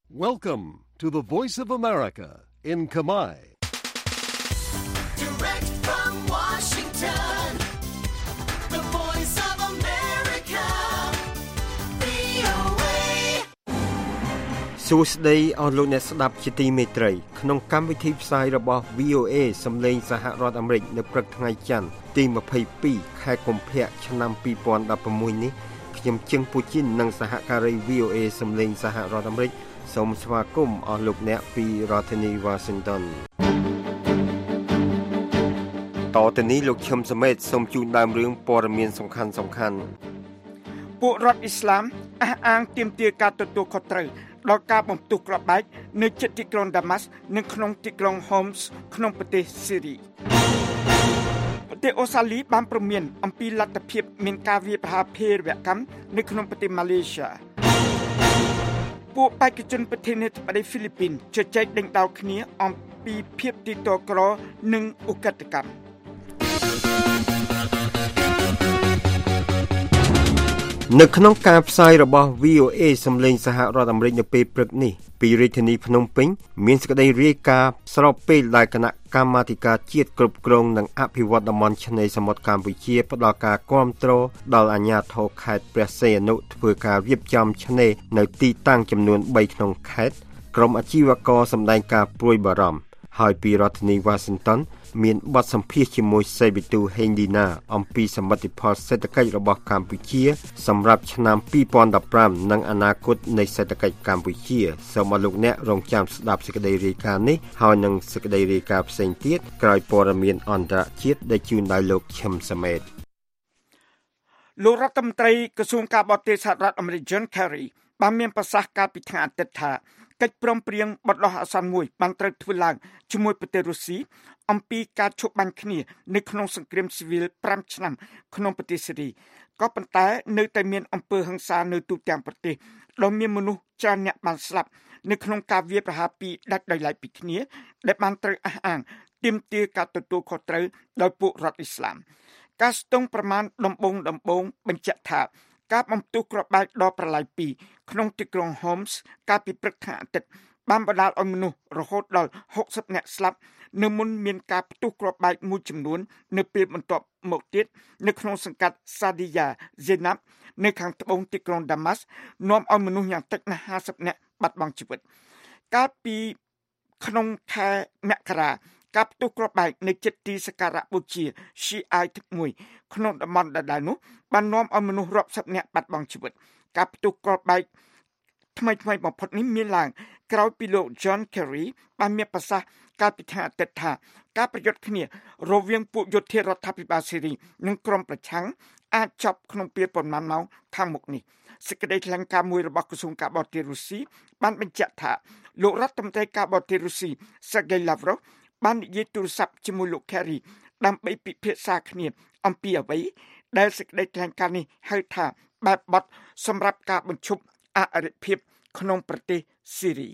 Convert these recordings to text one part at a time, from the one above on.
Welcome to the Voice of America in Khmer. Direct from Washington, the Voice of America, VOA. សួស្តីអស់លោកអ្នកស្ដាប់ជាទីមេត្រីក្នុងកម្មវិធីផ្សាយរបស់ VOA សំឡេងសហរដ្ឋអាមេរិកនៅព្រឹកថ្ងៃច័ន្ទទី22ខែកុម្ភៈឆ្នាំ2016នេះខ្ញុំជឹងពូជីននិងសហការី VOA សំឡេងសហរដ្ឋអាមេរិកសូមស្វាគមន៍អស់លោកអ្នកពីរដ្ឋធានី Washington តទៅនេះលោកឈឹមសមេតសូមជូនដើមរឿងព័ត៌មានសំខាន់ពួករដ្ឋអ៊ីស្លាមអះអាងទាមទារការទទួលខុសត្រូវដល់ការបំផ្ទុះគ្រាប់បែកនៅជិតទីក្រុងដាម៉ាស់និងក្នុងទីក្រុង Homs ក្នុងប្រទេសស៊ីរីប្រទេសអូស្ត្រាលីបានព្រមានអំពីលទ្ធភាពមានការវាយប្រហារភេរវកម្មនៅក្នុងប្រទេសម៉ាឡេស៊ីពួកបេក្ខជនប្រធានាធិបតីហ្វីលីពីនជជែកដេញដោលគ្នាអំពីភាពទីតក្រនិងឧក្រិដ្ឋកម្មនៅក្នុងការផ្សាយរបស់ VOA សំឡេងសហរដ្ឋអាមេរិកនៅពេលព្រឹកនេះពីរាជធានីភ្នំពេញមានសេចក្តីរាយការណ៍ស្របពេលដែលគណៈកម្មាធិការជាតិគ្រប់គ្រងនិងអភិវឌ្ឍតំបន់ឆ្នេរសមុទ្រកម្ពុជាផ្ដល់ការគាំទ្រដល់អាជ្ញាធរខេត្តព្រះសីហនុធ្វើការរៀបចំឆ្នេរនៅទីតាំងចំនួន3ក្នុងខេត្តក្រុមអាជីវករសម្ដែងការព្រួយបារម្ភហើយពីរដ្ឋធានី Washington មានបទសម្ភាសន៍ជាមួយសេប៊ីទូហេងឌីណាអំពីសមិទ្ធផលសេដ្ឋកិច្ចរបស់កម្ពុជាសម្រាប់ឆ្នាំ2015និងអនាគតនៃសេដ្ឋកិច្ចកម្ពុជាសូមអរលោកអ្នករងចាំស្ដាប់សេចក្តីរាយការណ៍នេះហើយនឹងសេចក្តីរាយការណ៍ផ្សេងទៀតក្រោយព័ត៌មានអន្តរជាតិដែលជូនដោយលោកឈឹមសមេតលោករដ្ឋមន្ត្រីក្រសួងការបរទេសសហរដ្ឋអាមេរិក John Kerry បានមានប្រសាសន៍កាលពីថ្ងៃអាទិត្យថាកិច្ចព្រមព្រៀងបដោះអាសន្នមួយបានត្រូវធ្វើឡើងជាមួយប្រទេសរុស្ស៊ីអំពីការឈប់បាញ់គ្នានៅក្នុងសង្គ្រាមស៊ីវិល5ឆ្នាំក្នុងប្រទេសស៊េរីក៏ប៉ុន្តែនៅតែមានអំពើហិង្សានៅទូទាំងប្រទេសដែលមានមនុស្សច្រើនអ្នកបានស្លាប់នៅក្នុងការវាយប្រហារពីដាច់ដោយឡែកពីគ្នាដែលបានត្រូវអះអាងទាមទារការទទួលខុសត្រូវដោយពួករដ្ឋអ៊ីស្លាមការស្ទង់ប្រមាណដំបូងបញ្ជាក់ថាការបំផ្ទុះគ្រាប់បែកដ៏ប្រឡាយ2ក្នុងទីក្រុង Homs កាលពីព្រឹកថ្ងៃអាទិត្យបានបណ្ដាលឲ្យមនុស្សរហូតដល់60នាក់ស្លាប់នៅមុនមានការផ្ទុះគ្រាប់បែកមួយចំនួននៅពេលបន្ទាប់មកទៀតនៅក្នុងសង្កាត់ Sadia Zainab នៅខាងត្បូងទីក្រុង Damas នាំឲ្យមនុស្សយ៉ាងតិចណាស់50នាក់បាត់បង់ជីវិតកាលពីក្នុងខែមករាការផ្ទុះគ្រាប់បែកនៅជិតទីសក្ការៈបូជា Shiite មួយក្នុងតំបន់ដដែលនោះបាននាំឲ្យមនុស្សរាប់សិបនាក់បាត់បង់ជីវិតការផ្ទុះគ្រាប់បែកថ្មីបំផុតនេះមានឡើងក្រោយពីលោក John Kerry បានមានប្រសាសន៍កាលពីថ្ងៃអាទិត្យថាការប្រយុទ្ធគ្នារវាងពួកយោធារដ្ឋាភិបាលស៊េរីនិងក្រុមប្រឆាំងអាចចប់ក្នុងពេលប៉ុន្មានម៉ោងខាងមុខនេះសេចក្តីថ្លែងការណ៍មួយរបស់ក្រសួងការបរទេសរុស្ស៊ីបានបញ្ជាក់ថាលោករដ្ឋមន្ត្រីការបរទេសរុស្ស៊ី Sergei Lavrov បាននិយាយទូរស័ព្ទជាមួយលោក Kerry ដើម្បីពិភាក្សាគ្នាអំពីអ្វីដែលសេចក្តីថ្លែងការណ៍នេះហៅថាបែបបទសម្រាប់ការបញ្ឈប់អរិភាពក្នុងប្រទេសស៊ីរី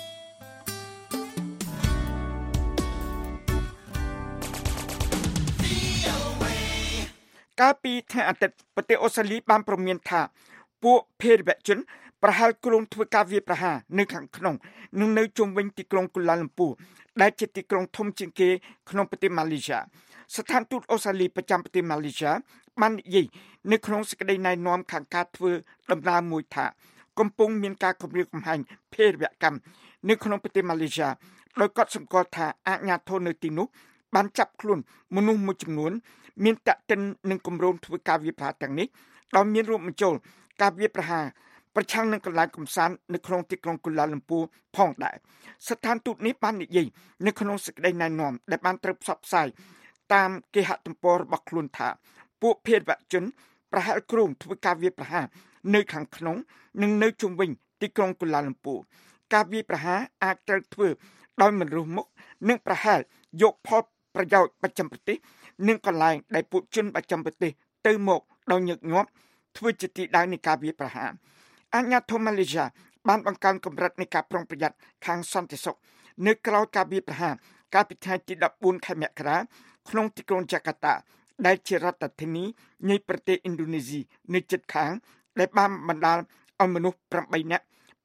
កាលពីថ្ងៃអាទិត្យប្រទេសអូស្ត្រាលីបានព្រមានថាពួកភេរវជនប្រហែលគ្រោងធ្វើការវាយប្រហារនៅខាងក្នុងនិងនៅជុំវិញទីក្រុងកូឡាឡាំពូដែលជាទីក្រុងធំជាងគេក្នុងប្រទេសម៉ាឡេស៊ីស្ថានទូតអូស្ត្រាលីប្រចាំប្រទេសម៉ាឡេស៊ីបាននិយាយនៅក្នុងសេចក្តីណែនាំខាងការធ្វើដំណើរមួយថាកំពុងមានការគំរាមកំហែងភេរវកម្មនៅក្នុងប្រទេសម៉ាឡេស៊ីដោយកត់សម្គាល់ថាអាជ្ញាធរនៅទីនោះបានចាប់ខ្លួនមនុស្សមួយចំនួនមានតក្កិននឹងគម្រោងធ្វើការវាយប្រហារទាំងនេះដោយមានរួមបញ្ចូលការវាយប្រហារប្រឆាំងនឹងកន្លែងកំសាន្តនៅក្នុងទីក្រុងកូឡាឡាំពូផងដែរស្ថានទូតនេះបាននិយាយនៅក្នុងសេចក្តីណែនាំដែលបានត្រូវផ្សព្វផ្សាយតាមគេហទំព័ររបស់ខ្លួនថាពួកភេរវជនប្រហែលគ្រោងធ្វើការវាយប្រហារនៅខាងក្នុងនិងនៅជុំវិញទីក្រុងកូឡាឡាំពូការវាយប្រហារអាចត្រូវធ្វើដោយមិនរើសមុខនិងប្រហែលយកផលប្រយោជន៍បច្ចឹមប្រទេសនិងកន្លែងដែលពួកជនបច្ចឹមប្រទេសទៅមកដោយញឹកញាប់ធ្វើជាទីដៅនៃការវាយប្រហារអាជ្ញាធរម៉ាឡេស៊ីបានបង្កើនកម្រិតនៃការប្រុងប្រយ័ត្នខាងសន្តិសុខនៅក្រៅការវាយប្រហារកាលពីថ្ងៃទី14ខែមករាក្នុងទីក្រុងចាកាតាដែលជារដ្ឋធានីនៃប្រទេសឥណ្ឌូនេស៊ីនៅជិតខាងដែលបានបណ្ដាលឲ្យមនុស្ស8នាក់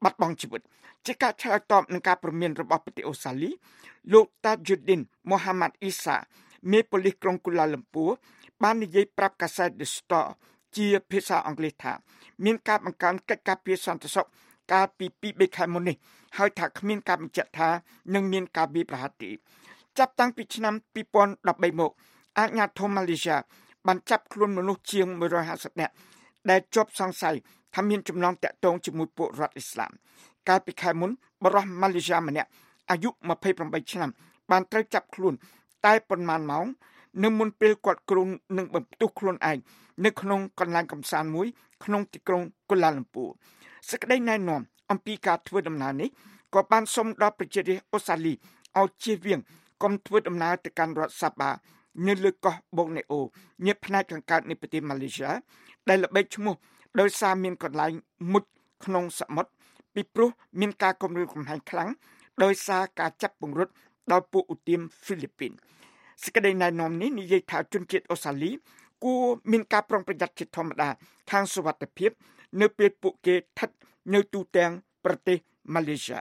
បាត់បង់ជីវិតជាការឆ្លើយតបនឹងការព្រមានរបស់ប្រទេសអូស្ត្រាលីលោក Tajuddin Mohammad Isa មេប៉ូលីសក្រុងកូឡាឡាំពួរបាននិយាយប្រាប់កាសែត The Star ជាភាសាអង់គ្លេសថាមានការបង្កើនកិច្ចការពារសន្តិសុខកាលពី2-3 ខែមុននេះហើយថាគ្មានការបញ្ជាក់ថានឹងមានការវាយប្រហារទេចាប់តាំងពីឆ្នាំ2013មកអាជ្ញាធរម៉ាឡេស៊ីបានចាប់ខ្លួនមនុស្សជាង150នាក់ដែលជាប់សង្ស័យថាមានចំណងតាក់ទងជាមួយពួករដ្ឋអ៊ីស្លាមកាលពីខែមុនបរិសុទ្ធម៉ាឡេស៊ីម្នាក់អាយុ28ឆ្នាំបានត្រូវចាប់ខ្លួនតែប៉ុន្មានម៉ោងនៅមុនពេលគាត់គ្រោងនឹងបន្ទោសខ្លួនឯងនៅក្នុងកន្លែងកំសាន្តមួយក្នុងទីក្រុងកូឡាឡាំពួរសេចក្តីណែនាំអំពីការធ្វើដំណើរនេះក៏បានសុំដល់ប្រជារាស្ត្រអូស្ត្រាលីឲ្យជៀសវាងកុំធ្វើដំណើរទៅកាន់រដ្ឋសាបានៅលើកោះបូកណេអូញផ្នែកខាងកើតនៃប្រទេសម៉ាឡេស៊ីដែលល្បីឈ្មោះដោយសារមានកន្លែងមុជក្នុងសមុទ្រពីព្រោះមានការគំរាមកំហែងខ្លាំងដោយសារការចាប់ពង្រត់ដោយពួកឧទាមហ្វីលីពីនសេចក្តីណែនាំនេះនិយាយថាជនជាតិអូស្ត្រាលីគួរមានការប្រុងប្រយ័ត្នជាធម្មតាខាងសុវត្ថិភាពនៅពេលពួកគេស្ថិតនៅទូទាំងប្រទេសម៉ាឡេស៊ី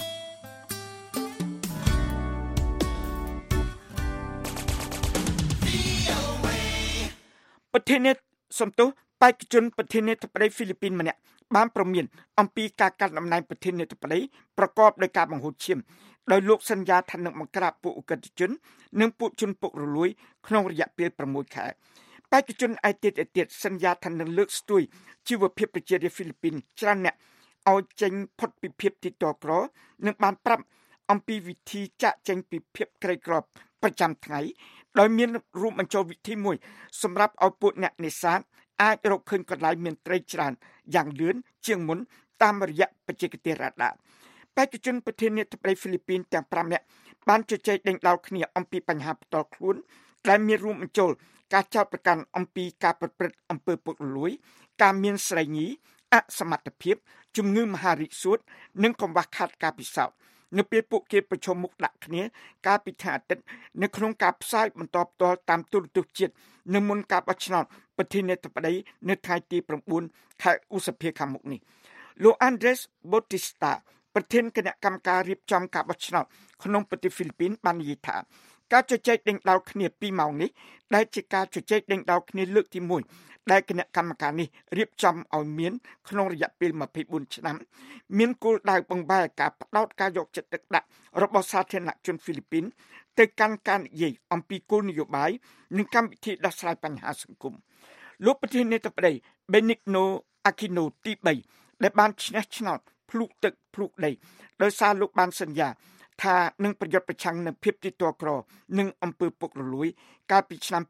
ប្រធានាធិបតីសំទោសបេក្ខជនប្រធានាធិបតីហ្វីលីពីនម្នាក់បានប្រមានអំពីការកាត់តំណែងប្រធានាធិបតីប្រកបដោយការបង្ហូរឈាមដោយលោកសន្យាថានឹងបង្ក្រាបពួកអុក្រិដ្ឋជននិងពួកជនពុករលួយក្នុងរយៈពេល6ខែបេក្ខជនឯទៀតសន្យាថានឹងលើកស្ទួយជីវភាពប្រជារាស្ត្រហ្វីលីពីនច្រើនអ្នកឲ្យចេញផុតពីភាពទីតក្រនិងបានប្រាប់អំពីវិធីចាក់ចេញពីភាពក្រីក្រប្រចាំថ្ងៃដោយមានរួមបញ្ចូលវិធីមួយសម្រាប់ឲ្យពួកអ្នកនេសាទអាចរកឃើញកន្លែងមានត្រីច្រើនយ៉ាងលឿនជាងមុនតាមរយៈបច្ចេកទេសរ៉ាដាបេក្ខជនប្រធានាធិបតីហ្វីលីពីនទាំង5នាក់បានជជែកដេញដោលគ្នាអំពីបញ្ហាផ្ទាល់ខ្លួនដែលមានរួមបញ្ចូលការចោទប្រកាន់អំពីការប្រព្រឹត្តអំពើពុករលួយការមានស្រីញីអសមត្ថភាពជំងឺមហារីកសួតនិងកង្វះខាតការពិសោធន៍នៅពេលពួកគេប្រជុំមុខដាក់គ្នាកាលពីថ្ងៃអាទិត្យនៅក្នុងការផ្សាយបន្តផ្ទាល់តាមទូរទស្សន៍ជាតិនៅមុនការបោះឆ្នោតប្រធានាធិបតីនៅថ្ងៃទី9ខែឧសភាខាងមុខនេះលោក Andres Bautista ប្រធានគណៈកម្មការរៀបចំការបោះឆ្នោតក្នុងប្រទេសហ្វីលីពីនបាននិយាយថាការជជែកដេញដោលគ្នា2ម៉ោងនេះដែលជាការជជែកដេញដោលគ្នាលើកទី1ដែលគណៈកម្មការនេះរៀបចំឲ្យមានក្នុងរយៈពេល24ឆ្នាំមានគោលដៅបង្វែរការផ្ដោតការយកចិត្តទុកដាក់របស់សាធារណជនហ្វីលីពីនទៅកាន់ការនិយាយអំពីគោលនយោបាយនិងកម្មវិធីដោះស្រាយបញ្ហាសង្គមលោកប្រធានាធិបតី Benigno Aquino ទី3ដែលបានឈ្នះឆ្នោតភ្លុកទឹកភ្លុកដីដោយសារលោកបានសន្យាថានឹងប្រយុទ្ធប្រឆាំងនឹងភាពទីតក្រនិងអំពើពុករលួយកាលពីឆ្នាំ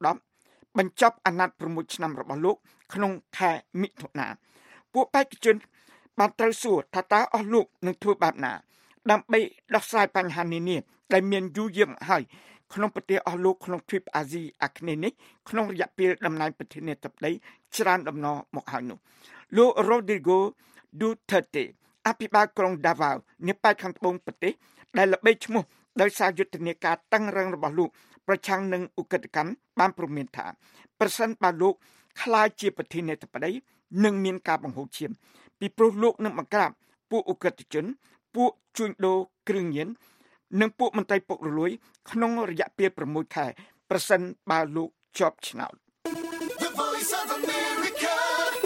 2010បញ្ចប់អាណត្តិ6ឆ្នាំរបស់លោកក្នុងខែមិថុនាពួកបេក្ខជនបានត្រូវសួរថាតើអស់លោកនឹងធ្វើបែបណាដើម្បីដោះស្រាយបញ្ហានានាដែលមានយូរយារមកហើយក្នុងប្រទេសអស់លោកក្នុងទ្វីបអាស៊ីអាគ្នេយ៍នេះក្នុងរយៈពេលតំណែងប្រធានាធិបតីច្រើនដំណរមកហើយនោះលោក Rodrigo Duterte អភិបាលក្រុង Davao នៅប៉ែកខាងត្បូងប្រទេសដែលល្បីឈ្មោះដោយសារយុទ្ធនាការតឹងរ៉ឹងរបស់លោកប្រឆាំងនឹងឧក្រិដ្ឋកម្មបានព្រមានថាប្រសិនបើលោកក្លាយជាប្រធានាធិបតីនឹងមានការបង្ហូរឈាមពីព្រោះលោកនឹងបង្ក្រាបពួកឧក្រិដ្ឋជនពួកជួញដូរគ្រឿងញៀននិងពួកមន្ត្រីពុករលួយក្នុងរយៈពេល6ខែប្រសិនបើលោកជាប់ឆ្នោត The Voice of America,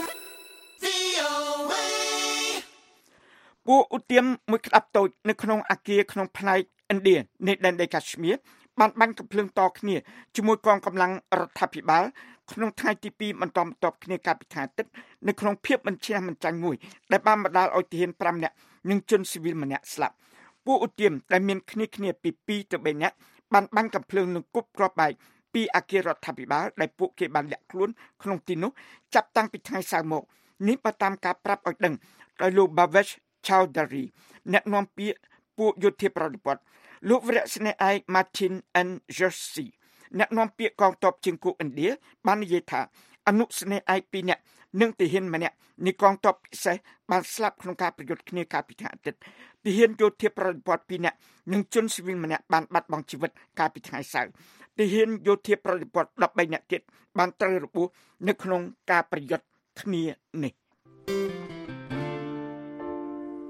VOA. ពួកឧទាមមួយក្តាប់តូចនៅក្នុងអគារក្នុងផ្នែកឥណ្ឌានៃដែនដីកាಶ್មៀរបានបាញ់កាំភ្លើងតគ្នាជាមួយកងកម្លាំងរដ្ឋាភិបាលក្នុងថ្ងៃទី2បន្តបន្ទាប់គ្នាកាលពីថ្ងៃអាទិត្យនៅក្នុងភាពមិនឈ្នះមិនចាញ់មួយដែលបានបណ្ដាលឲ្យទាហាន5នាក់និងជនស៊ីវិលម្នាក់ស្លាប់ពួកឧទាមដែលមានគ្នាពី2ទៅ3នាក់បានបាញ់កាំភ្លើងនឹងគប់គ្រាប់បែកពីអគាររដ្ឋាភិបាលដែលពួកគេបានលាក់ខ្លួនក្នុងទីនោះចាប់តាំងពីថ្ងៃសៅរ៍មកនេះបើតាមការប្រាប់ឲ្យដឹងដោយលោក Bhavesh Chaudhary អ្នកនាំពាក្យពួកយោធាប្រតិបត្តិលោកវរៈស្នេហ៍ឯក Martin N. Jersey អ្នកនាំពាក្យកងទ័ពជើងគោកឥណ្ឌាបាននិយាយថាអនុស្នេហ៍ឯក2នាក់និងទាហានម្នាក់នៃកងទ័ពពិសេសបានស្លាប់ក្នុងការប្រយុទ្ធគ្នាកាលពីថ្ងៃអាទិត្យទាហានយោធាប្រតិបត្តិ2នាក់និងជនស៊ីវិលម្នាក់បានបាត់បង់ជីវិតកាលពីថ្ងៃសៅរ៍ទាហានយោធាប្រតិបត្តិ13នាក់ទៀតបានត្រូវរបួសនៅក្នុងការប្រយុទ្ធគ្នានេះ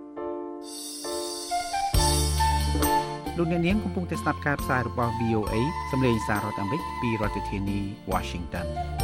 លោកអ្នកនាងកំពុងតែស្ដាប់ការផ្សាយរបស់ VOA សម្លេងសាររដ្ឋអាមេរិកពីរដ្ឋធានី Washington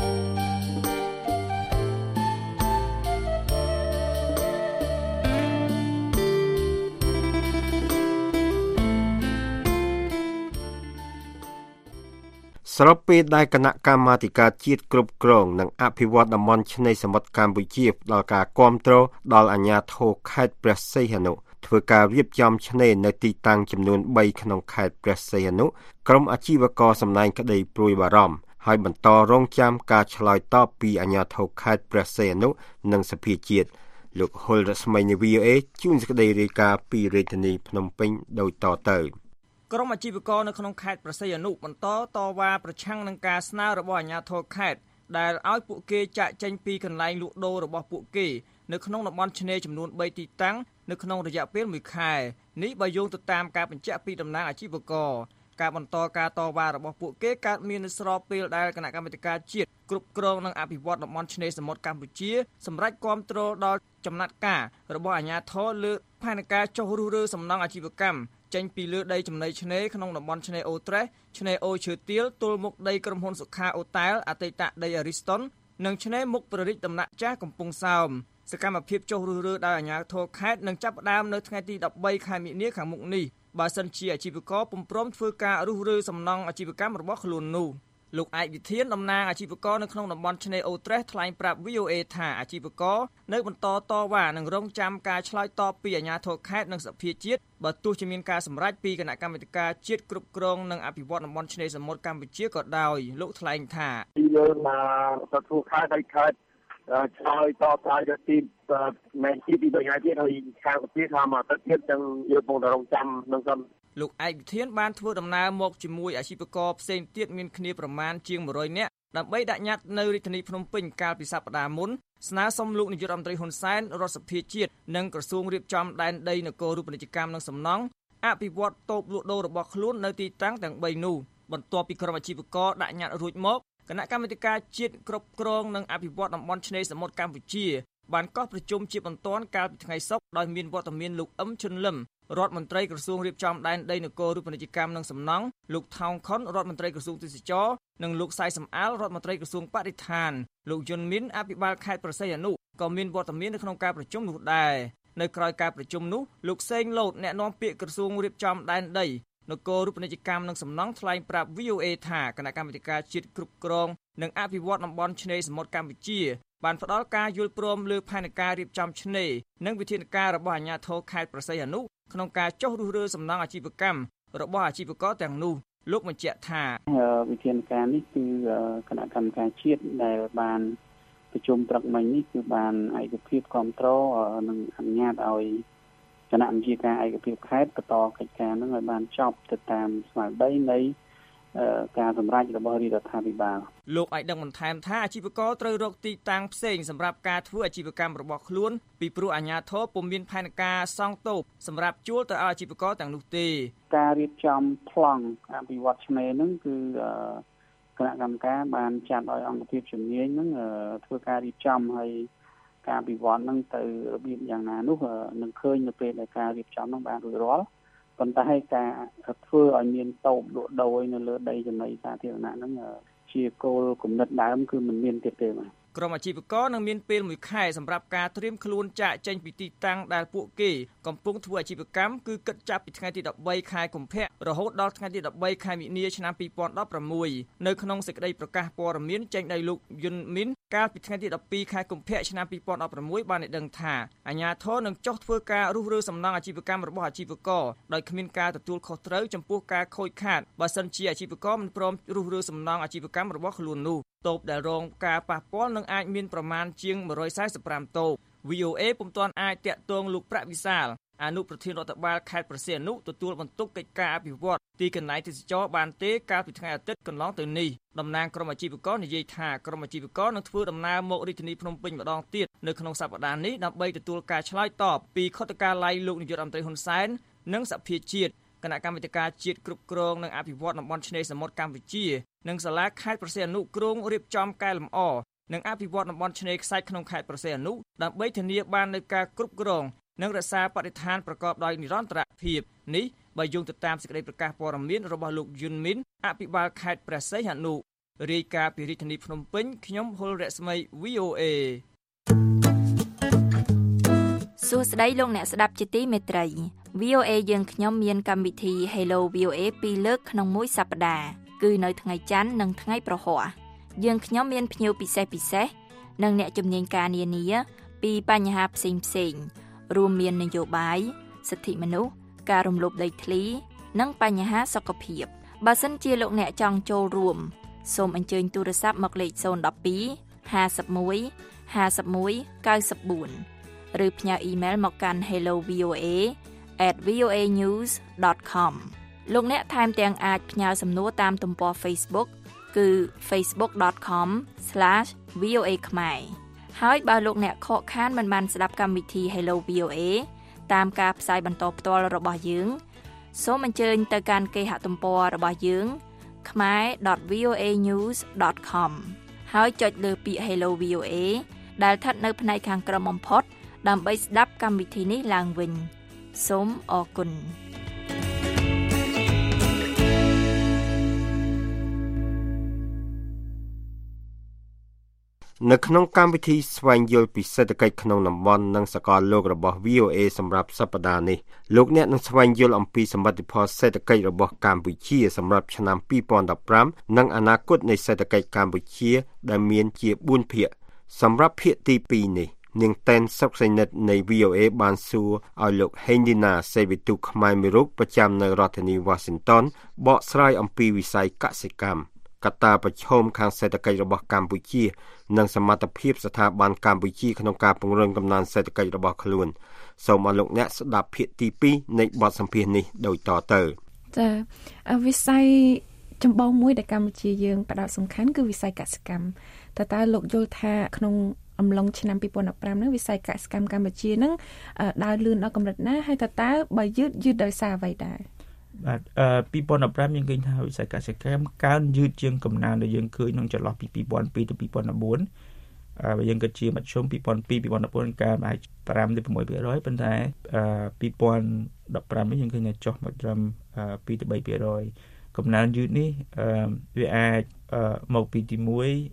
ស្របពេលដែលគណៈកម្មាធិការជាតិគ្រប់គ្រងនិងអភិវឌ្ឍតំបន់ឆ្នេរសមុទ្រកម្ពុជាផ្ដល់ការគាំទ្រដល់អាជ្ញាធរខេត្តព្រះសីហនុធ្វើការរៀបចំឆ្នេរនៅទីតាំងចំនួន3ក្នុងខេត្តព្រះសីហនុក្រុមអាជីវករសម្ដែងក្តីព្រួយបារម្ភហើយបន្តរងចាំការឆ្លើយតបពីអាជ្ញាធរខេត្តព្រះសីហនុនិងសភាជាតិលោកហុលរស្មីនៃ VOA ជួនសេចក្តីរាយការណ៍ពីរាជធានីភ្នំពេញដូចតទៅក្រុមអាជីវករនៅក្នុងខេត្តព្រះសីហនុបន្តតវ៉ាប្រឆាំងនឹងការស្នើរបស់អាជ្ញាធរខេត្តដែលឲ្យពួកគេចាក់ចេញពីកន្លែងលក់ដូររបស់ពួកគេនៅក្នុងតំបន់ឆ្នេរចំនួន3ទីតាំងនៅក្នុងរយៈពេល1ខែនេះបើយោងទៅតាមការបញ្ជាក់ពីតំណាងអាជីវករការបន្តការតវ៉ារបស់ពួកគេកើតមាននៅស្របពេលដែលគណៈកម្មាធិការជាតិគ្រប់គ្រងនិងអភិវឌ្ឍតំបន់ឆ្នេរសមុទ្រកម្ពុជាសម្រេចគាំទ្រដល់ចំណាត់ការរបស់អាជ្ញាធរលើផែនការចុះរុះរើសំណង់អាជីវកម្មចេញពីលើដីចំណីឆ្នេរក្នុងតំបន់ឆ្នេរអូត្រេសឆ្នេរអូឈើទាលទល់មុខដីក្រុមហ៊ុនសុខាអូតែលអតីតដីអារីស្តុននិងឆ្នេរមុខព្រះរាជដំណាក់ចាស់កំពង់សោមសកម្មភាពចុះរុះរើដោយអាជ្ញាធរខេត្តនឹងចាប់ផ្ដើមនៅថ្ងៃទី13ខែមិនិនាខាងមុខនេះបើសិនជាអាជីវករពុំព្រមធ្វើការរុះរើសំណង់អាជីវកម្មរបស់ខ្លួននោះលោកឯកវិធានតំណាងអាជីវករនៅក្នុងតំបន់ឆ្នេរអូត្រេសថ្លែងប្រាប់ VOA ថាអាជីវករនៅបន្តតវ៉ានិងរងចាំការឆ្លើយតបពីអាជ្ញាធរខេត្តនិងសភាជាតិបើទោះជាមានការសម្រេចពីគណៈកម្មាធិការជាតិគ្រប់គ្រងនិងអភិវឌ្ឍតំបន់ឆ្នេរសមុទ្រកម្ពុជាក៏ដោយលោកថ្លែងថាយើងមកទទួលខេត្តហើយខេត្តឆ្លើយតបថាយកទីមែនទី3ថ្ងៃទៀតហើយខាងសភាថាមកទឹកទៀតចឹងយើងកំពុងតែរងចាំនឹងសិនលោកឯកវិធានបានធ្វើដំណើរមកជាមួយអាជីវករផ្សេងទៀតមានគ្នាប្រមាណជាង100នាក់ដើម្បីដាក់ញត្តិនៅរាជធានីភ្នំពេញកាលពីសប្តាហ៍មុនស្នើសុំលោកនាយករដ្ឋមន្ត្រីហ៊ុនសែនរដ្ឋសភាជាតិនិងក្រសួងរៀបចំដែនដីនគររូបនីយកម្មនិងសំណង់អភិវឌ្ឍតូបលក់ដូររបស់ខ្លួននៅទីតាំងទាំង3នោះបន្ទាប់ពីក្រុមអាជីវករដាក់ញត្តិរួចមកគណៈកម្មាធិការជាតិគ្រប់គ្រងនិងអភិវឌ្ឍតំបន់ឆ្នេរសមុទ្រកម្ពុជាបានកោះប្រជុំជាបន្ទាន់កាលពីថ្ងៃសុក្រដោយមានវត្តមានលោកអ៊ឹមឈុនលឹមរដ្ឋមន្ត្រីក្រសួងរៀបចំដែនដីនគររូបនីយកម្មនិងសំណង់លោកថោងខុនរដ្ឋមន្ត្រីក្រសួងទេសចរនិងលោកសៃសំអាលរដ្ឋមន្ត្រីក្រសួងបរិស្ថានលោកយុនមីនអភិបាលខេត្តព្រះសីហនុក៏មានវត្តមាននៅក្នុងការប្រជុំនោះដែរនៅក្រៅការប្រជុំនោះលោកសេងលូតអ្នកនាំពាក្យក្រសួងរៀបចំដែនដីនគររូបនីយកម្មនិងសំណង់ថ្លែងប្រាប់ VOA ថាគណៈកម្មាធិការជាតិគ្រប់គ្រងនិងអភិវឌ្ឍតំបន់ឆ្នេរសមុទ្រកម្ពុជាបានផ្ដល់ការយល់ព្រមលើផែនការរៀបចំឆ្នេរនិងវិធានការរបស់អាជ្ញាធរខេត្តព្រះសីហនុក្នុងការចុះរុះរើសំណង់អាជីវកម្មរបស់អាជីវករទាំងនោះលោកបញ្ជាក់ថាវិធានការនេះគឺគណៈកម្មការជាតិដែលបានប្រជុំព្រឹកមិញនេះគឺបានឯកភាពគ្រប់គ្រងនិងអនុញ្ញាតឲ្យគណៈអភិការឯកភាពខេត្តបន្តកិច្ចការនឹងឲ្យបានចប់ទៅតាមស្មារតីនៃការសម្រេចរបស់រាជរដ្ឋាភិបាលលោកឲ្យដឹងបន្ថែមថាអាជីវករត្រូវរកទីតាំងផ្សេងសម្រាប់ការធ្វើអាជីវកម្មរបស់ខ្លួនពីព្រោះអាជ្ញាធរពុំមានផែនការសង់តូបសម្រាប់ជួលទៅឲ្យអាជីវករទាំងនោះទេការរៀបចំប្លង់អភិវឌ្ឍឆ្នេរនឹងគឺគណៈកម្មការបានចាត់ឲ្យអង្គភាពជំនាញនឹងធ្វើការរៀបចំហើយការអភិវឌ្ឍនឹងទៅរបៀបយ៉ាងណានោះនឹងឃើញនៅពេលដែលការរៀបចំនឹងបានរួចរាល់ប៉ុន្តែការធ្វើឲ្យមានតូបលក់ដូរនៅលើដីចំណីសាធារណៈហ្នឹងជាគោលគំនិតដើមគឺមិនមានទៀតទេបាទក្រុមអាជីវករនឹងមានពេល1ខែសម្រាប់ការត្រៀមខ្លួនចាកចេញពីទីតាំងដែលពួកគេកំពុងធ្វើអាជីវកម្មគឺគិតចាប់ពីថ្ងៃទី13ខែកុម្ភៈរហូតដល់ថ្ងៃទី13ខែមិនិនាឆ្នាំ2016នៅក្នុងសេចក្តីប្រកាសព័ត៌មានចេញដោយលោកយុនមីនកាលពីថ្ងៃទី12ខែកុម្ភៈឆ្នាំ2016បានឲ្យដឹងថាអាជ្ញាធរនឹងចុះធ្វើការរុះរើសំណង់អាជីវកម្មរបស់អាជីវករដោយគ្មានការទទួលខុសត្រូវចំពោះការខូចខាតបើសិនជាអាជីវករមិនព្រមរុះរើសំណង់អាជីវកម្មរបស់ខ្លួននោះតូបដែលរងការប៉ះពាល់នឹងអាចមានប្រមាណជាង145តូប VOA ពុំទាន់អាចតាក់ទងលោកប្រាក់វិសាលអនុប្រធានរដ្ឋបាលខេត្តព្រះសីហនុទទួលបន្ទុកកិច្ចការអភិវឌ្ឍទីកន្លែងទេសចរបានទេកាលពីថ្ងៃអាទិត្យកន្លងទៅនេះតំណាងក្រុមអាជីវករនិយាយថាក្រុមអាជីវករនឹងធ្វើដំណើរមករាជធានីភ្នំពេញម្ដងទៀតនៅក្នុងសប្តាហ៍នេះដើម្បីទទួលការឆ្លើយតបពីខុទ្ទកាល័យលោកនាយករដ្ឋមន្ត្រីហ៊ុនសែននិងសភាជាតិគណៈកម្មាធិការជាតិគ្រប់គ្រងនិងអភិវឌ្ឍតំបន់ឆ្នេរសមុទ្រកម្ពុជានិងសាលាខេត្តព្រះសីហនុក្រុងរៀបចំកែលម្អនិងអភិវឌ្ឍតំបន់ឆ្នេរខ្សាច់ក្នុងខេត្តព្រះសីហនុដើម្បីធានាបាននូវការគ្រប់គ្រងនិងរក្សាបរិស្ថានប្រកបដោយនិរន្តរភាពនេះបើយោងទៅតាមសេចក្តីប្រកាសព័ត៌មានរបស់លោកយុនមីនអភិបាលខេត្តព្រះសីហនុរាយការណ៍ពីរាជធានីភ្នំពេញខ្ញុំហុលរស្មី VOA សួស្តីលោកអ្នកស្ដាប់ជាទីមេត្រី VOA យើងខ្ញុំមានកម្មវិធី Hello VOA 2លើកក្នុងមួយសប្តាហ៍គឺនៅថ្ងៃច័ន្ទនិងថ្ងៃប្រហ័សយើងខ្ញុំមានភ្ញៀវពិសេសនិងអ្នកជំនាញការនានាពីបញ្ហាផ្សេងរួមមាននយោបាយសិទ្ធិមនុស្សការរំលោភដីធ្លីនិងបញ្ហាសុខភាពបើសិនជាលោកអ្នកចង់ចូលរួមសូមអញ្ជើញទូរស័ព្ទមកលេខ012 51 51 94ឬផ្ញើអ៊ីមែលមកកាន់ hellovoa@voanews.com លោកអ្នកថែមទាំងអាចផ្ញើសំណួរតាមទំព័រ Facebook គឺ facebook.com/voa ខ្មែរហើយបើលោកអ្នកខកខានមិនបានស្ដាប់កម្មវិធី Hello VOA តាមការផ្សាយបន្តផ្ទាល់របស់យើងសូមអញ្ជើញទៅកាន់គេហទំព័ររបស់យើង khmer.voanews.com ហើយចុចលើពាក្យ Hello VOA ដែលស្ថិតនៅផ្នែកខាងក្រោមបំផុតដើម្បីស្ដាប់កម្មវិធីនេះឡើងវិញសូមអរគុណនៅក្នុងកម្មវិធីស្វែងយល់ពីសេដ្ឋកិច្ចក្នុងតំបន់និងសកលលោករបស់ VOA សម្រាប់សប្តាហ៍នេះលោកអ្នកនឹងស្វែងយល់អំពីសមិទ្ធផលសេដ្ឋកិច្ចរបស់កម្ពុជាសម្រាប់ឆ្នាំ2015និងអនាគតនៃសេដ្ឋកិច្ចកម្ពុជាដែលមានជា4ភាគសម្រាប់ភាគទី2នេះនាងតែនសុកសៃនិតនៃ VOA បានសួរឲ្យលោកហេងឌីណាសេវិទូខ្មែរមេរុកប្រចាំនៅរដ្ឋធានី Washington បកស្រាយអំពីវិស័យកសិកម្មកត្តាប្រឈមខាងសេដ្ឋកិច្ចរបស់កម្ពុជានិងសមត្ថភាពស្ថាប័នកម្ពុជាក្នុងការពង្រឹងកំណើនសេដ្ឋកិច្ចរបស់ខ្លួនសូមឲ្យលោកអ្នកស្ដាប់ភាគទី2នៃបទសម្ភាសន៍នេះដូចតទៅចាវិស័យចម្បងមួយដែលកម្ពុជាយើងផ្ដោតសំខាន់គឺវិស័យកសិកម្មតើលោកយល់ថាក្នុងអំឡុងឆ្នាំ2015ហ្នឹងវិស័យកសិកម្មកម្ពុជាហ្នឹងដើរលឿនដល់កម្រិតណាហើយតើបើយឺតដោយសារអ្វីដែរបាទ2015យើងឃើញថាវិស័យកសិកម្មកើនយឺតជាងកំណើនដែលយើងឃើញក្នុងចន្លោះពី2002ទៅ2014បើយើងគិតជាមធ្យម2002 2014កើនអាច5ទៅ 6% ប៉ុន្តែ2015នេះយើងឃើញថាចុះមកត្រឹម2ទៅ 3% កំណើនយឺតនេះវាអាចមកពីទី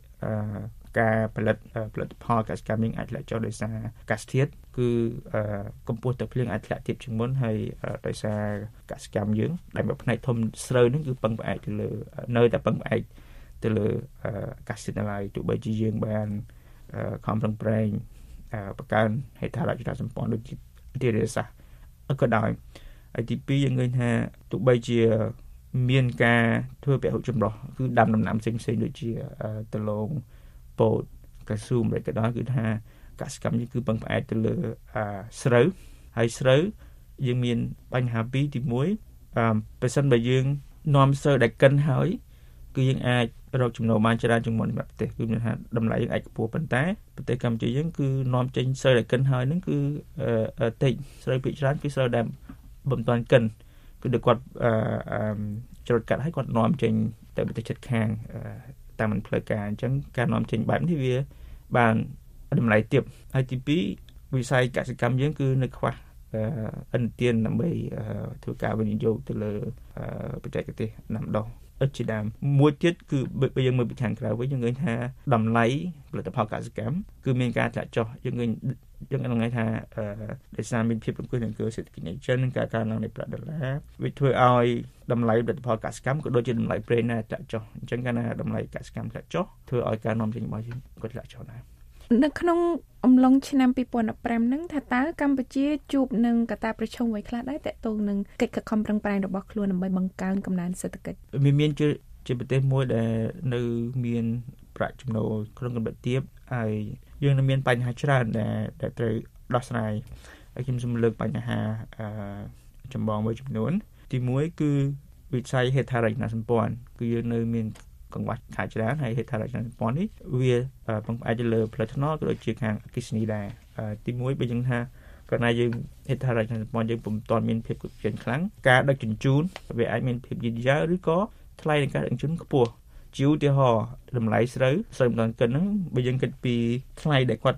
1ការផលិតផលកសិកម្មអាចធ្លាក់ចុះដោយសារអាកាសធាតុគឺកម្ពស់ទឹកភ្លៀងអាចធ្លាក់ទាបជាងមុនហើយដោយសារកសិកម្មយើងដែលមួយផ្នែកធំស្រូវហ្នឹងគឺពឹងផ្អែកទៅលើនៅតែពឹងផ្អែកទៅលើអាកាសធាតុឡើយទោះបីជាយើងបានខំប្រឹងប្រែងបង្កើនហេដ្ឋារចនាសម្ព័ន្ធដូចជាវិទ្យាសាស្ត្រក៏ដោយហើយទី2យើងឃើញថាទោះបីជាមានការធ្វើពហុចម្រុះគឺដាំដំណាំផ្សេងៗដូចជាដលងពោតកៅស៊ូមក៏ដោយគឺថាកសិកម្មនេះគឺពឹងផ្អែកទៅលើស្រូវហើយស្រូវយើងមានបញ្ហាពីរទី1បើសិនបើយើងនាំស្រូវដែលកិនហើយគឺយើងអាចរកចំណូលបានច្រើនជាងមុននៅប្រទេសគឺមានថាតម្លៃយើងអាចខ្ពស់ប៉ុន្តែប្រទេសកម្ពុជាយើងគឺនាំចេញស្រូវដែលកិនហើយហ្នឹងគឺតិចស្រូវភាគច្រើនគឺស្រូវដែលមិនទាន់កិនគឺដូចគាត់ច្រូតកាត់ហើយគាត់នាំចេញទៅប្រទេសជិតខាងតាមផ្លូវការអញ្ចឹងការនាំចេញបែបនេះវាបានតម្លៃទាបហើយទី2វិស័យកសិកម្មយើងគឺនៅខ្វះឥណទានដើម្បីធ្វើការវិនិយោគទៅលើបច្ចេកទេសដាំដុះឥតជាដើមមួយទៀតគឺបើយើងមើលពីខាងក្រៅវិញយើងឃើញថាតម្លៃផលិតផលកសិកម្មគឺមានការធ្លាក់ចុះយើងឃើញយើងនឹងថាដោយសារមានភាពរង្គោះនឹងសេដ្ឋកិច្ចនៃចិននិងការកើនឡើងនៃប្រាក់ដុល្លារវាធ្វើឲ្យតម្លៃផលិតផលកសិកម្មក៏ដូចជាតម្លៃប្រេងដែរធ្លាក់ចុះអញ្ចឹងកាលណាតម្លៃកសិកម្មធ្លាក់ចុះធ្វើឲ្យការនាំចេញរបស់យើងក៏ធ្លាក់ចុះដែរនៅក្នុងអំឡុងឆ្នាំ2015ហ្នឹងថាតើកម្ពុជាជួបនឹងកត្តាប្រឈមអ្វីខ្លះដែរតកតងនឹងកិច្ចខិតខំប្រឹងប្រែងរបស់ខ្លួនដើម្បីបង្កើនកំណើនសេដ្ឋកិច្ចមានជាប្រទេសមួយដែលនៅមានប្រាក់ចំណូលក្នុងកម្រិតទាបហើយយើងនៅមានបញ្ហាច្រើនដែលត្រូវដោះស្រាយហើយខ្ញុំសូមលើកបញ្ហាចម្បងមួយចំនួនទី1គឺវិស័យហេដ្ឋារចនាសម្ព័ន្ធគឺយើងនៅមានកង្វះខាតច្រើនហើយហេដ្ឋារចនាសម្ព័ន្ធនេះវាពឹងផ្អែកទៅលើផ្លូវថ្នល់ក៏ដូចជាខាងអគ្គិសនីដែរទី1បើយើងថាកាលណាយើងហេដ្ឋារចនាសម្ព័ន្ធយើងពុំទាន់មានភាពគ្រប់គ្រាន់ខ្លាំងការដឹកជញ្ជូនវាអាចមានភាពយឺតយ៉ាវឬក៏ថ្លៃនៃការដឹកជញ្ជូនខ្ពស់ជាឧទាហរណ៍តម្លៃស្រូវមិនទាន់កិនហ្នឹងបើយើងគិតពីថ្លៃដែលគាត់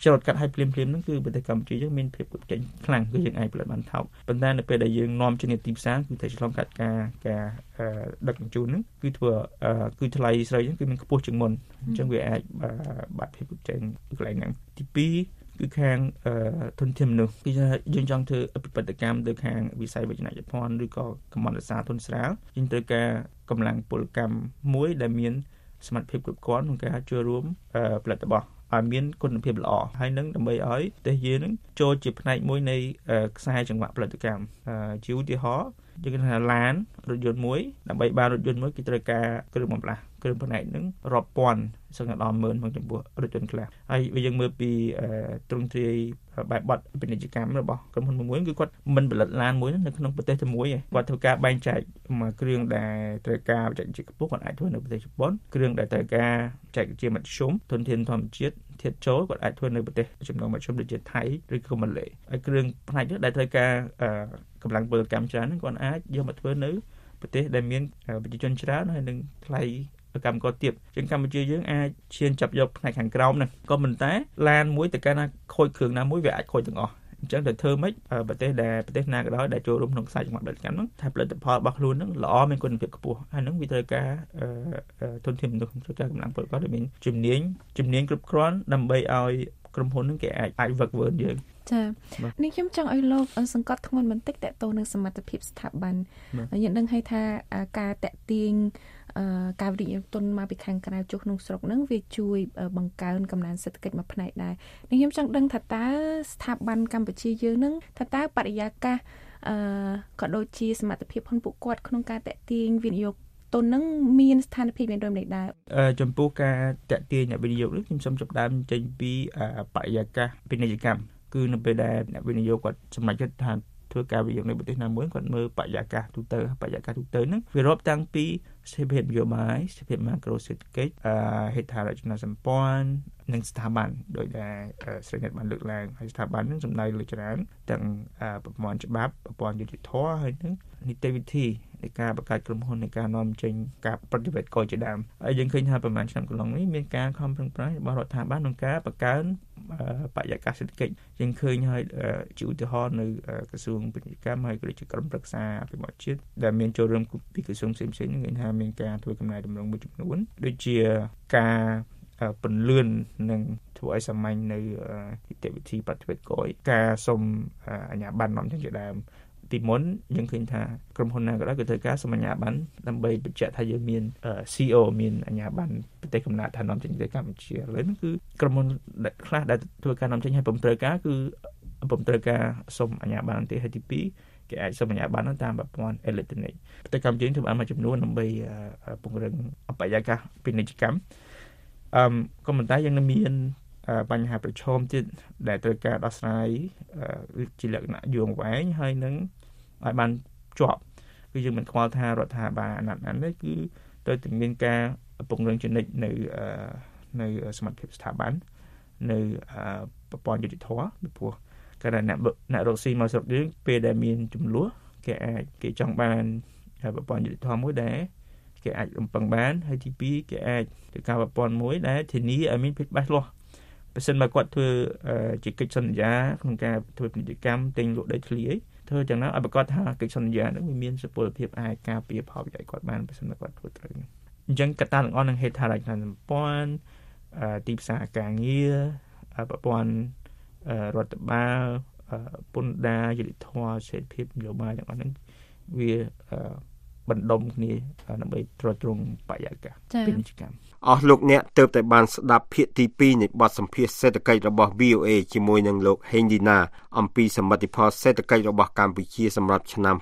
ច្រត់កាត់ឲ្យភ្លាមៗហ្នឹងគឺប្រទេសកម្ពុជាយើងមានភាពគ្រប់ចេញខ្លាំងគឺយើងអាចផលិតបានថោកប៉ុន្តែនៅពេលដែលយើងនាំជំនាញទីផ្សារគឺតែឆ្លងកាត់ការដឹកជញ្ជូនហ្នឹងគឺធ្វើគឺថ្លៃស្រូវហ្នឹងគឺមានខ្ពស់ជាងមុនអញ្ចឹងវាអាចបាត់ភាពគ្រប់ចេញកន្លែងហ្នឹងទី2គឺខាងធនធានមនុស្សគឺយើងចង់ធ្វើអភិបត្តិកម្មទៅខាងវិស័យវិជ្ជាជីវៈឬក៏កម្មន្តសារទុនស្រាលយើងត្រូវការកម្លាំងពលកម្មមួយដែលមានសមត្ថភាពគ្រប់គ្រាន់ក្នុងការចូលរួមផលិតរបស់ឲ្យមានគុណភាពល្អហើយនឹងដើម្បីឲ្យប្រទេសយើងនឹងចូលជាផ្នែកមួយនៃខ្សែចង្វាក់ផលិតកម្មជាឧទាហរណ៍យើងថាឡានរថយន្តមួយដើម្បីបានរថយន្តមួយគេត្រូវការគ្រឿងបន្លាស់គ្រឿងផ្នែកហ្នឹងរាប់ពាន់សឹងដល់10000ក្នុងចំពោះរថយន្តខ្លះហើយយើងមើលពីទ្រង់ទ្រាយបែបបទពាណិជ្ជកម្មរបស់ក្រុមហ៊ុនមួយគឺគាត់មិនផលិតឡានមួយនៅក្នុងប្រទេសតែមួយឯងគាត់ធ្វើការបែងចែកមកគ្រឿងដែលត្រូវការបច្ចេកវិទ្យាខ្ពស់គាត់អាចធ្វើនៅប្រទេសជប៉ុនគ្រឿងដែលត្រូវការបច្ចេកវិទ្យាមធ្យមធនធានធម្មជាតិធាតុចូលគាត់អាចធ្វើនៅប្រទេសចំណងមធ្យមដូចជាថៃឬក៏ម៉ាឡេហើយគ្រឿងផ្នែកនេះដែលត្រូវការកម្លាំងពលកម្មច្រើនហ្នឹងគាត់អាចយកមកធ្វើនៅប្រទេសដែលមានប្រជាជនច្រើនហើយនឹងថ្លៃកម្មករទាបជាងកម្ពុជាយើងអាចឈានចាប់យកផ្នែកខាងក្រោមហ្នឹងក៏ប៉ុន្តែឡានមួយទៅកាន់ណាខូចគ្រឿងណាមួយវាអាចខូចទាំងអស់អញ្ចឹងទៅធ្វើម៉េចប្រទេសណាក៏ដោយដែលចូលរួមក្នុងខ្សែចង្វាក់ផលិតកម្មហ្នឹងថាផលិតផលរបស់ខ្លួនហ្នឹងល្អមានគុណភាពខ្ពស់ហើយហ្នឹងវាត្រូវការធនធានមនុស្សត្រូវការកម្លាំងពលកម្មដែលមានជំនាញគ្រប់គ្រាន់ដើម្បីឲ្យក្រុមហ៊ុនហ្នឹងគេអាចវឹកវើយើងចានេះខ្ញុំចង់ឲ្យលោកសង្កត់ធ្ងន់បន្តិចតទៅនឹងសមត្ថភាពស្ថាប័នយើងដឹងហើយថាការតាក់ទាញការវិនិយោគទុនមកពីខាងក្រៅចូលក្នុងស្រុកហ្នឹងវាជួយបង្កើនកំណើនសេដ្ឋកិច្ចមួយផ្នែកដែរនេះខ្ញុំចង់ដឹងថាតើស្ថាប័នកម្ពុជាយើងហ្នឹងថាតើបរិយាកាសក៏ដូចជាសមត្ថភាពផងពួកគាត់ក្នុងការតាក់ទាញវិនិយោគទុនហ្នឹងមានស្ថានភាពមានដូចនេះដែរចំពោះការតាក់ទាញអ្នកវិនិយោគនេះខ្ញុំសូមចាប់ដើមចេញពីបរិយាកាសពាណិជ្ជកម្មគឺនៅពេលដែលអ្នកវិនិយោគគាត់សម្រេចចិត្តថាធ្វើការវិនិយោគនៅប្រទេសណាមួយគាត់មើលបរិយាកាសទូទៅហ្នឹងវារាប់តាំងពីស្ថិរភាពនយោបាយស្ថិរភាពម៉ាក្រូសេដ្ឋកិច្ចហេដ្ឋារចនាសម្ព័ន្ធនិងស្ថាប័នដោយដែលស្រីអ្នកបានលើកឡើងហើយស្ថាប័នហ្នឹងសំដៅលើច្រើនទាំងប្រព័ន្ធច្បាប់ប្រព័ន្ធយុត្តិធម៌ហើយនឹងនីតិវិធីនៃការបង្កើតក្រុមហ៊ុននៃការនាំចេញការប្រតិបត្តិក៏ជាដើមហើយយើងឃើញថាប្រហែលឆ្នាំកន្លងនេះមានការខំប្រឹងប្រែងរបស់រដ្ឋាភិបាលក្នុងការបង្កើនបរិយាកាសសេដ្ឋកិច្ចយើងឃើញហើយជាឧទាហរណ៍នៅក្រសួងពាណិជ្ជកម្មហើយក៏ជាក្រុមប្រឹក្សាអភិបាលជាតិដែលមានចូលរួមពីក្រសួងផ្សេងៗនឹងឃើញថាមានការធ្វើកំណែតម្រង់មួយចំនួនដូចជាការពន្លឿននិងធ្វើឲ្យសាមញ្ញនៅនីតិវិធីប្រតិបត្តិគយការសុំអាជ្ញាប័ណ្ណនាំចេញជាដើមពីមុនយើងឃើញថាក្រុមហ៊ុនណាក៏ដោយគឺត្រូវការសុំអាជ្ញាប័ណ្ណដើម្បីបញ្ជាក់ថាយើងមាន CO មានអាជ្ញាប័ណ្ណប្រទេសកំណើតថានាំចេញទៅកម្ពុជាឥឡូវហ្នឹងគឺក្រុមហ៊ុនខ្លះដែលធ្វើការនាំចេញឲ្យពុំត្រូវការសុំអាជ្ញាប័ណ្ណទេហើយទី2គេអាចសុំអាជ្ញាប័ណ្ណតាមប្រព័ន្ធអេឡិចត្រូនិកប្រទេសកម្ពុជាធ្វើបានមួយចំនួនដើម្បីពង្រឹងបរិយាកាសពាណិជ្ជកម្មក៏ប៉ុន្តែយើងនៅមានបញ្ហាប្រឈមទៀតដែលត្រូវការដោះស្រាយជាលក្ខណៈយូរអង្វែងហើយនឹងឲ្យបានជាប់គឺយើងមិនខ្វល់ថារដ្ឋាភិបាលអាណត្តិនេះគឺត្រូវតែមានការពង្រឹងជានិច្ចនៅសមត្ថភាពស្ថាប័ននៅប្រព័ន្ធយុត្តិធម៌ពីព្រោះកាលណាអ្នករកស៊ីមកស្រុកយើងពេលដែលមានចំនួនគេចង់បានប្រព័ន្ធយុត្តិធម៌មួយដែលគេអាចរំពឹងបានហើយទី2គេអាចទៅការប្រព័ន្ធមួយដែលធានាឲ្យមានភាពច្បាស់លាស់បើសិនមកគាត់ធ្វើជាកិច្ចសន្យាក្នុងការធ្វើពាណិជ្ជកម្មទិញលក់ដីធ្លីអីធ្វើយ៉ាងណាឲ្យប្រកាសថាកិច្ចសន្យានឹងមានសុពលភាពអាចការពារផលប្រយោជន៍គាត់បានបើសិនមកគាត់ធ្វើត្រូវអញ្ចឹងកត្តាទាំងអស់នឹងហេដ្ឋារចនាសម្ព័ន្ធទីផ្សារការងារប្រព័ន្ធរដ្ឋបាលពន្ធដារយុត្តិធម៌សេដ្ឋភាពនយោបាយទាំងអស់ហ្នឹងវាបណ្ដុំគ្នាដើម្បីទ្រទ្រង់បរិយាកាសពាណិជ្ជកម្មអស់លោកអ្នកទើបតែបានស្ដាប់ភាគទី2នៃបទសម្ភាសន៍សេដ្ឋកិច្ចរបស់ VOA ជាមួយនឹងលោក Hendina អំពីសមិទ្ធផលសេដ្ឋកិច្ចរបស់កម្ពុជាសម្រាប់ឆ្នាំ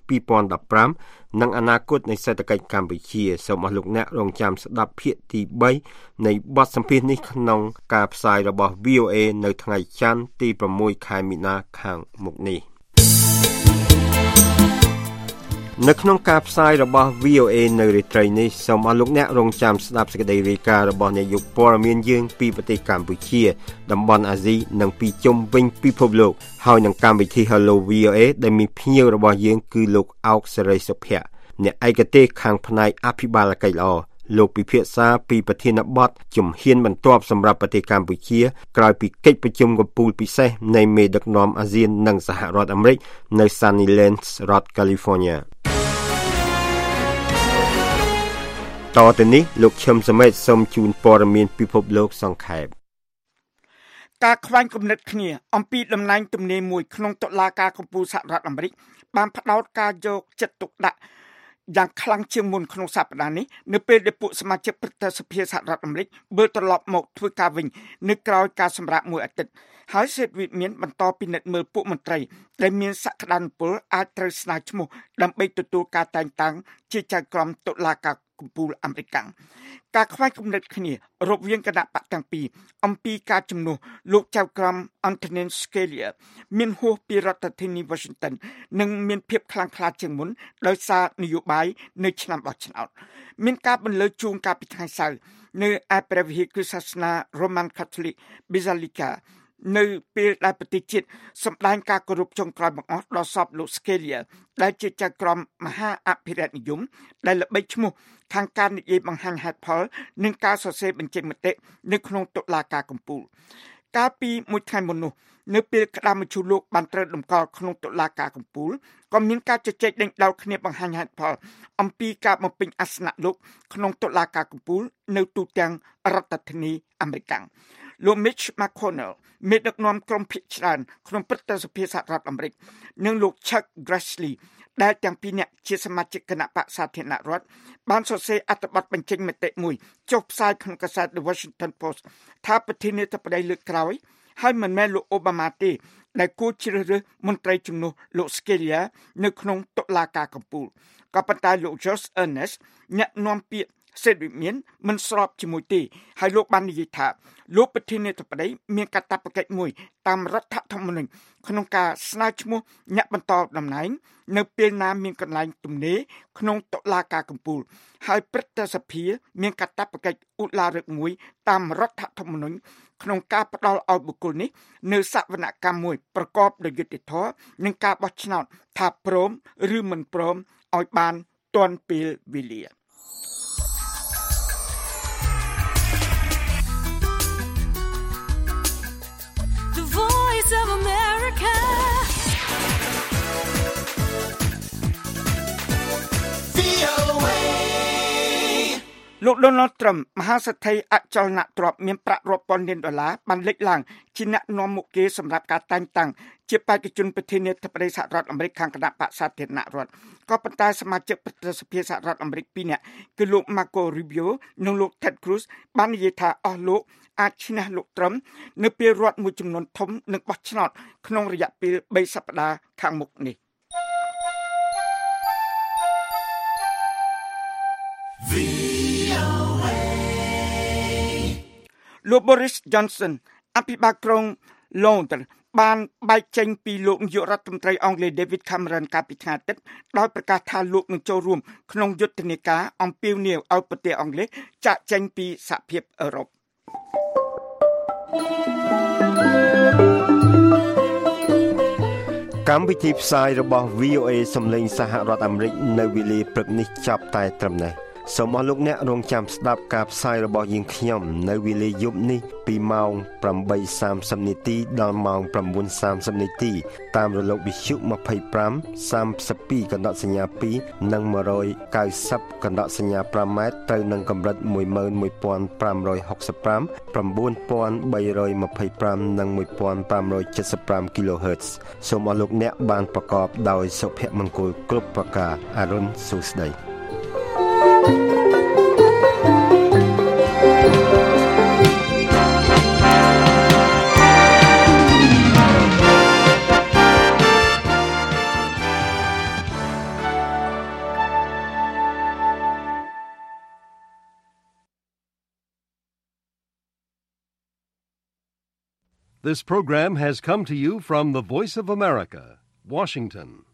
2015និងអនាគតនៃសេដ្ឋកិច្ចកម្ពុជាសូមអស់លោកអ្នករងចាំស្ដាប់ភាគទី3នៃបទសម្ភាសន៍នេះក្នុងការផ្សាយរបស់ VOA នៅថ្ងៃច័ន្ទទី6ខែមីនាខាងមុខនេះនៅក្នុងការផ្សាយរបស់ VOA នៅរាត្រីនេះសូមអស់លោកអ្នករងចាំស្ដាប់សេចក្តីរាយការណ៍របស់នាយកព័ត៌មានយើងពីប្រទេសកម្ពុជាតំបន់អាស៊ីនិងពីជុំវិញពិភពលោកហើយនឹងកម្មវិធី Hello VOA ដែលមានភ្ញៀវរបស់យើងគឺលោកអោកសេរីសុភ័ក្រអ្នកឯកទេសខាងផ្នែកអភិបាលកិច្ចល្អលោកពិភាក្សាពីប្រធានបទជំហានបន្ទាប់សម្រាប់ប្រទេសកម្ពុជាក្រោយពីកិច្ចប្រជុំកំពូលពិសេសនៃមេដឹកនាំអាស៊ាននិងសហរដ្ឋអាមេរិកនៅ Sunnylands រដ្ឋ California តទៅនេះលោកឈឹមសមេតសូមជូនព័ត៌មានពិភពលោកសង្ខេបការខ្វែងគំនិតគ្នាអំពីតំណែងទំនេរមួយក្នុងតុលាការកំពូលសហរដ្ឋអាមេរិកបានផ្ដោតការយកចិត្តទុកដាក់យ៉ាងខ្លាំងជាងមុនក្នុងសប្តាហ៍នេះនៅពេលដែលពួកសមាជិកព្រឹទ្ធសភាសហរដ្ឋអាមេរិកវិលត្រឡប់មកធ្វើការវិញនៅក្រៅការសម្រាកមួយអាទិត្យហើយសេតវិមានបន្តពិនិត្យមើលពួកមន្ត្រីដែលមានសក្តានុពលអាចត្រូវស្នើឈ្មោះដើម្បីទទួលការតែងតាំងជាចៅក្រមតុលាការកំពូលអាមេរិកការខ្វែងគំនិតគ្នារវាងគណៈបកទាំងពីរអំពីការជំនួសលោកចៅក្រម Antonin Scalia មានហួសពីរដ្ឋធានី Washington និងមានភាពខ្លាំងក្លាជាងមុនដោយសារនយោបាយនៅឆ្នាំបោះឆ្នោតមានការបន្លឺជូនកាលពីថ្ងៃសៅរ៍នៅឯព្រះវិហារគ្រិស្តសាសនា Roman Catholic Basilica នៅពេលដែលប្រទេសជាតិសម្ដែងការគោរពចុងក្រោយបង្អស់ដល់សពលោក Scalia ដែលជាចៅក្រមមហាអភិរក្សនិយមដែលល្បីឈ្មោះខាងការនិយាយបង្ហាញហេតុផលនិងការសរសេរបញ្ចេញមតិនៅក្នុងតុលាការកំពូលកាលពីមួយថ្ងៃមុននោះនៅពេលក្តារមជ្ឈលោកបានត្រូវតម្កល់ក្នុងតុលាការកំពូលក៏មានការជជែកដេញដោលគ្នាបង្ហាញហេតុផលអំពីការបំពេញអាសនៈលោកក្នុងតុលាការកំពូលនៅទូទាំងរដ្ឋធានីអាមេរិកលោក Mitch McConnell មេដឹកនាំក្រុមភាគច្រើនក្នុងព្រឹទ្ធសភាសហរដ្ឋអាមេរិកនិងលោក Chuck Grassley ដែលទាំងពីរនាក់ជាសមាជិកគណៈបក្សសាធារណរដ្ឋបានសរសេរអត្ថបទបញ្ចេញមតិមួយចុះផ្សាយក្នុងកាសែត The Washington Post ថាប្រធានាធិបតីលើកក្រោយហើយមិនមែនលោកអូបាម៉ាទេដែលគួរជ្រើសរើសមន្ត្រីជំនួសលោក Scalia នៅក្នុងតុលាការកំពូលក៏ប៉ុន្តែលោក Josh Earnest អ្នកនាំពាក្យសេតវិមានមិនស្របជាមួយទេហើយលោកបាននិយាយថាលោកប្រធានាធិបតីមានកាតព្វកិច្ចមួយតាមរដ្ឋធម្មនុញ្ញក្នុងការស្នើឈ្មោះអ្នកបន្តតំណែងនៅពេលណាមានកន្លែងទំនេរក្នុងតុលាការកំពូលហើយព្រឹទ្ធសភាមានកាតព្វកិច្ចឧឡារិកមួយតាមរដ្ឋធម្មនុញ្ញក្នុងការផ្ដល់ឲ្យបុគ្គលនេះនៅសវនកម្មមួយប្រកបដោយយុត្តិធម៌និងការបោះឆ្នោតថាព្រមឬមិនព្រមឲ្យបានទាន់ពេលវេលា of America. VOA លោក Donald Trump មហាសេដ្ឋីអចលនទ្រព្យមានប្រាក់រាប់ពាន់លានដុល្លារបានលេចឡើងជាអ្នកនាំមុខគេសម្រាប់ការតែងតាំងជាបេក្ខជនប្រធានាធិបតីសហរដ្ឋអាមេរិកខាងគណៈបក្សសាធារណរដ្ឋក៏ប៉ុន្តែសមាជិកព្រឹទ្ធសភាសហរដ្ឋអាមេរិក2នាក់គឺលោក Marco Rubio និងលោក Ted Cruz បាននិយាយថាអស់លោកអាចឈ្នះលោក Trump នៅពេលរដ្ឋមួយចំនួនធំនឹងបោះឆ្នោតក្នុងរយៈពេល3សប្តាហ៍ខាងមុខនេះលោក Boris Johnson អភិបាលក្រុង London បានបែកចេញពីលោកនាយករដ្ឋមន្ត្រីអង់គ្លេស David Cameron កាលពីថ្ងៃអាទិត្យដោយប្រកាសថាលោកនឹងចូលរួមក្នុងយុទ្ធនាការអំពាវនាវឲ្យប្រទេសអង់គ្លេសចាកចេញពីសហភាពអឺរ៉ុបកម្មវិធីផ្សាយរបស់ VOA សំឡេងសហរដ្ឋអាមេរិកនៅវេលាព្រឹកនេះចាប់តែត្រឹមនេះសូមអរលោកអ្នករងចាំស្ដាប់ការផ្សាយរបស់យើងខ្ញុំនៅវេលាយប់នេះពីម៉ោង 8:30 នាទីដល់ម៉ោង 9:30 នាទីតាមរលកវិទ្យុ25 32កណ្ដកសញ្ញា2និង190កណ្ដកសញ្ញា5ម៉ែត្រត្រូវនឹងកម្រិត 11565 9325 និង 1575 kHz សូមអរលោកអ្នកបានប្រកបដោយសុភមង្គលគ្រប់ប្រការអរុនសុស្ដី This program has come to you from the Voice of America, Washington.